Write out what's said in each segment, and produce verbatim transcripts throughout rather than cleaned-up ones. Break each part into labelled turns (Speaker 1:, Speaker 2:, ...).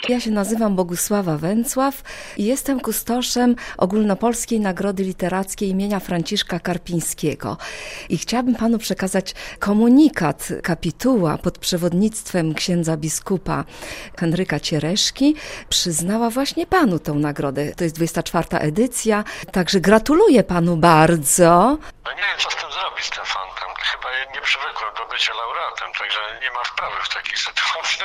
Speaker 1: Ja się nazywam Bogusława Węcław i jestem kustoszem Ogólnopolskiej Nagrody Literackiej imienia Franciszka Karpińskiego. I chciałabym panu przekazać komunikat. Kapituła pod przewodnictwem księdza biskupa Henryka Ciereszki przyznała właśnie panu tą nagrodę. To jest dwudziesta czwarta edycja, także gratuluję panu bardzo.
Speaker 2: No nie wiem, co z tym zrobić, z tym fantem. Chyba nie przywykłem do bycia laureatem, także nie ma wprawy w takiej sytuacji.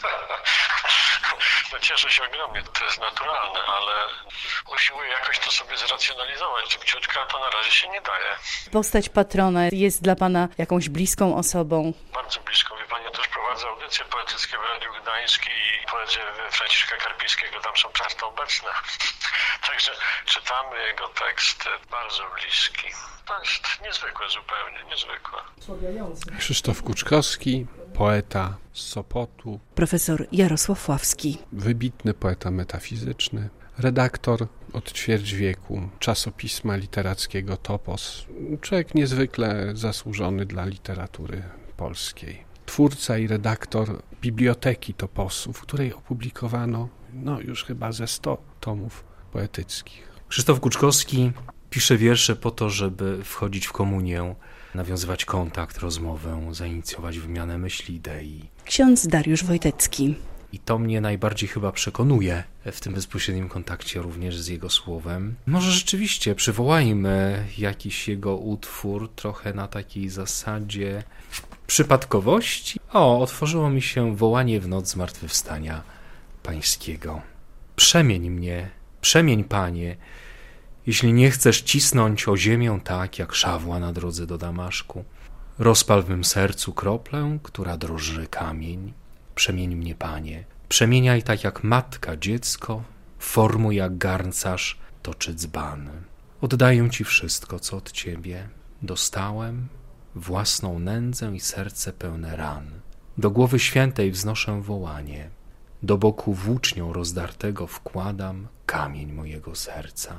Speaker 2: No cieszę się ogromnie, to jest naturalne, ale usiłuję jakoś to sobie zracjonalizować szybciutko, a to na razie się nie daje.
Speaker 3: Postać patrona jest dla pana jakąś bliską osobą?
Speaker 2: Bardzo bliską. Wie pani, ja też prowadzę audycje poetyckie w Radiu Gdańskim i poezje Franciszka Karpińskiego tam są często obecne. Także czytamy jego teksty, bardzo bliski. To jest niezwykłe zupełnie, niezwykłe.
Speaker 4: Krzysztof Kuczkowski, poeta z Sopotu.
Speaker 3: Profesor Jarosław Ławski.
Speaker 4: Wybitny poeta metafizyczny. Redaktor od ćwierć wieku czasopisma literackiego Topos. Człowiek niezwykle zasłużony dla literatury polskiej. Twórca i redaktor Biblioteki Toposu, w której opublikowano no już chyba ze sto tomów poetyckich.
Speaker 5: Krzysztof Kuczkowski pisze wiersze po to, żeby wchodzić w komunię, nawiązywać kontakt, rozmowę, zainicjować wymianę myśli, idei.
Speaker 3: Ksiądz Dariusz Wojtecki.
Speaker 5: I to mnie najbardziej chyba przekonuje w tym bezpośrednim kontakcie również z jego słowem. Może rzeczywiście przywołajmy jakiś jego utwór trochę na takiej zasadzie przypadkowości. O, otworzyło mi się wołanie w noc zmartwychwstania pańskiego. Przemień mnie, przemień Panie, jeśli nie chcesz cisnąć o ziemię tak, jak szawła na drodze do Damaszku. Rozpal w mym sercu kroplę, która droży kamień. Przemień mnie, Panie. Przemieniaj tak jak matka dziecko, formuj jak garncarz toczy dzban. Oddaję Ci wszystko, co od Ciebie dostałem, własną nędzę i serce pełne ran. Do głowy świętej wznoszę wołanie, do boku włócznią rozdartego wkładam kamień mojego serca.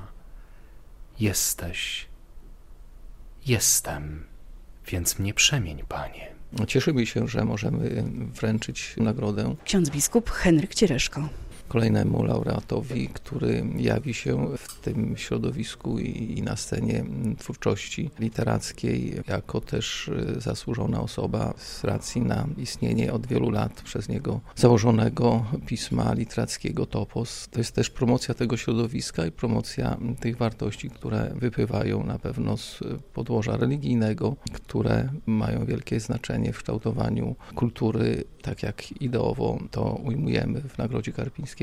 Speaker 5: Jesteś, jestem, więc mnie przemień, Panie.
Speaker 6: Cieszymy się, że możemy wręczyć nagrodę
Speaker 3: Ksiądz biskup Henryk Ciereszko.
Speaker 6: kolejnemu laureatowi, który jawi się w tym środowisku i na scenie twórczości literackiej jako też zasłużona osoba z racji na istnienie od wielu lat przez niego założonego pisma literackiego Topos. To jest też promocja tego środowiska i promocja tych wartości, które wypływają na pewno z podłoża religijnego, które mają wielkie znaczenie w kształtowaniu kultury, tak jak ideowo to ujmujemy w Nagrodzie Karpińskiego,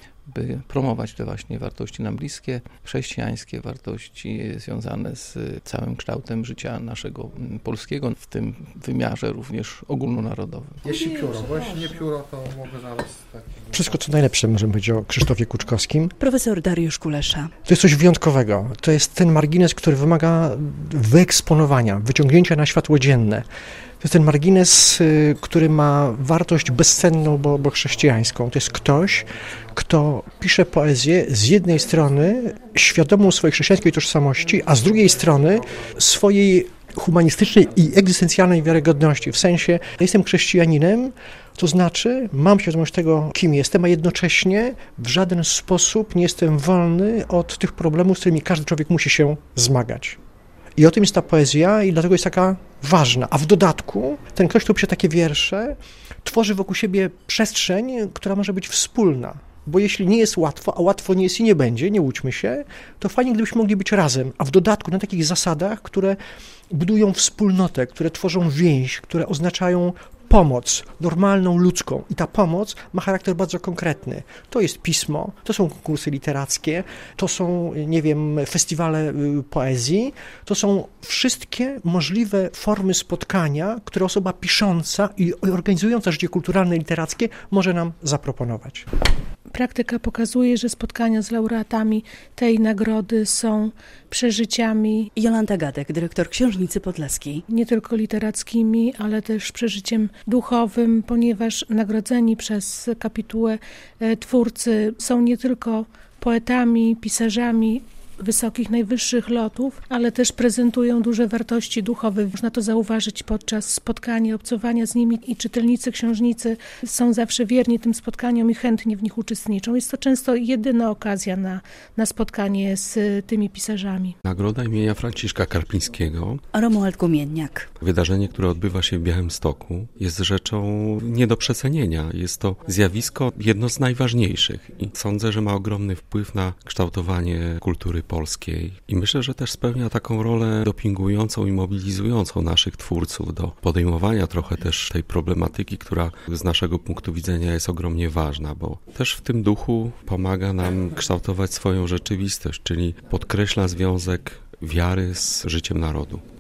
Speaker 6: by promować te właśnie wartości nam bliskie, chrześcijańskie wartości związane z całym kształtem życia naszego polskiego, w tym wymiarze również ogólnonarodowym.
Speaker 7: Jeśli pióro, bo jeśli nie pióro, to mogę zaraz... Tak...
Speaker 8: Wszystko co najlepsze możemy powiedzieć o Krzysztofie Kuczkowskim.
Speaker 3: Profesor Dariusz Kulesza.
Speaker 8: To jest coś wyjątkowego. To jest ten margines, który wymaga wyeksponowania, wyciągnięcia na światło dzienne. To jest ten margines, który ma wartość bezcenną, bo, bo chrześcijańską. To jest ktoś, kto pisze poezję z jednej strony świadomą swojej chrześcijańskiej tożsamości, a z drugiej strony swojej humanistycznej i egzystencjalnej wiarygodności. W sensie, jestem chrześcijaninem, to znaczy mam świadomość tego, kim jestem, a jednocześnie w żaden sposób nie jestem wolny od tych problemów, z którymi każdy człowiek musi się zmagać. I o tym jest ta poezja i dlatego jest taka ważna. A w dodatku ten ktoś, kto pisze takie wiersze, tworzy wokół siebie przestrzeń, która może być wspólna. Bo jeśli nie jest łatwo, a łatwo nie jest i nie będzie, nie łudźmy się, to fajnie, gdybyśmy mogli być razem. A w dodatku na takich zasadach, które budują wspólnotę, które tworzą więź, które oznaczają pomoc, normalną, ludzką. I ta pomoc ma charakter bardzo konkretny. To jest pismo, to są konkursy literackie, to są, nie wiem, festiwale poezji, to są wszystkie możliwe formy spotkania, które osoba pisząca i organizująca życie kulturalne i literackie może nam zaproponować.
Speaker 9: Praktyka pokazuje, że spotkania z laureatami tej nagrody są przeżyciami.
Speaker 3: Jolanta Gadek, dyrektor Książnicy Podlaskiej.
Speaker 9: Nie tylko literackimi, ale też przeżyciem duchowym, ponieważ nagrodzeni przez kapitułę twórcy są nie tylko poetami, pisarzami, wysokich, najwyższych lotów, ale też prezentują duże wartości duchowe. Można to zauważyć podczas spotkania, obcowania z nimi i czytelnicy, książnicy są zawsze wierni tym spotkaniom i chętnie w nich uczestniczą. Jest to często jedyna okazja na, na spotkanie z tymi pisarzami.
Speaker 10: Nagroda imienia Franciszka Karpińskiego.
Speaker 3: Romuald Gumienniak.
Speaker 10: Wydarzenie, które odbywa się w Białymstoku, jest rzeczą nie do przecenienia. Jest to zjawisko jedno z najważniejszych i sądzę, że ma ogromny wpływ na kształtowanie kultury polskiej. I myślę, że też spełnia taką rolę dopingującą i mobilizującą naszych twórców do podejmowania trochę też tej problematyki, która z naszego punktu widzenia jest ogromnie ważna, bo też w tym duchu pomaga nam kształtować swoją rzeczywistość, czyli podkreśla związek wiary z życiem narodu.